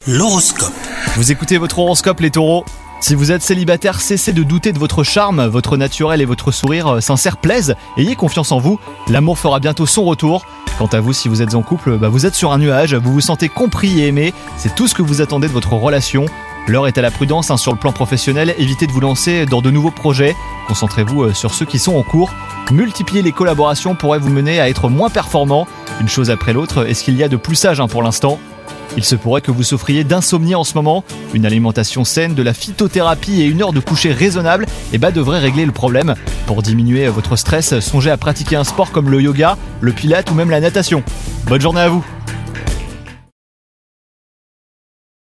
L'horoscope. Vous écoutez votre horoscope les taureaux. Si vous êtes célibataire, cessez de douter de votre charme, votre naturel et votre sourire sincère plaisent, ayez confiance en vous, l'amour fera bientôt son retour. Quant à vous, si vous êtes en couple, vous êtes sur un nuage, vous vous sentez compris et aimé, c'est tout ce que vous attendez de votre relation. L'heure est à la prudence sur le plan professionnel, évitez de vous lancer dans de nouveaux projets, concentrez-vous sur ceux qui sont en cours. Multiplier les collaborations pourrait vous mener à être moins performant. Une chose après l'autre, est-ce qu'il y a de plus sage pour l'instant ? Il se pourrait que vous souffriez d'insomnie en ce moment. Une alimentation saine, de la phytothérapie et une heure de coucher raisonnable devrait régler le problème. Pour diminuer votre stress, songez à pratiquer un sport comme le yoga, le pilate ou même la natation. Bonne journée à vous!